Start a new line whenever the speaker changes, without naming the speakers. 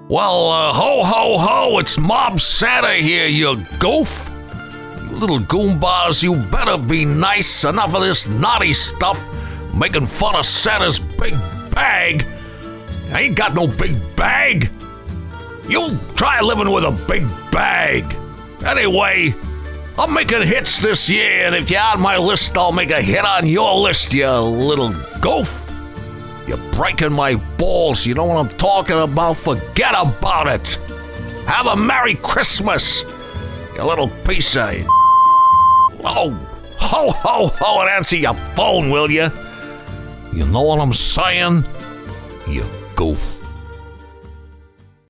Well, ho, ho, ho, it's Mob Santa here, you goof. You little goombas, you better be nice. Enough of this naughty stuff, making fun of Santa's big bag. I ain't got no big bag. You try living with a big bag. Anyway, I'm making hits this year, and if you're on my list, I'll make a hit on your list, you little goof. You're breaking my balls. You know what I'm talking about? Forget about it. Have a Merry Christmas, you little piece of... Oh, ho, ho, ho, and answer your phone, will you? You know what I'm saying? You goof.